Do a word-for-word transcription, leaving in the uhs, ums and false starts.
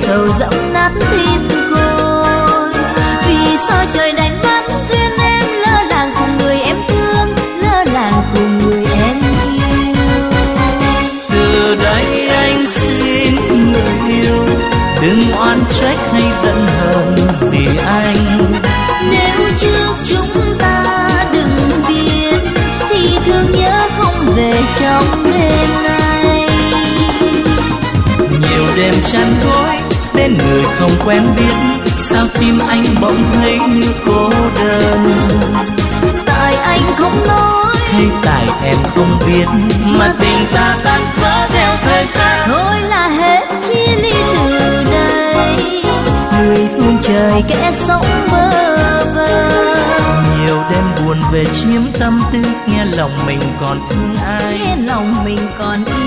sầu dẫm nát tim côi. Vì sao trời đánh bắt duyên em lỡ làng cùng người em thương, lỡ làng cùng người em yêu. Từ đây anh xin người yêu, đừng oan trách hay giận hờn gì anh. Nếu trước chúng ta đừng biết thì thương nhớ không về trong đêm nay. Nhiều đêm chăn gối bên người không quen biết, sao tim anh bỗng thấy như cô đơn. Tại anh không nói hay tại em không biết mà tình ta tan vỡ theo thời gian. Thôi là hết chia ly từ đây, người phương trời kẻ sống bơ vơ. Nhiều đêm buồn về chiếm tâm tư, nghe lòng mình còn thương ai, nghe lòng mình còn thương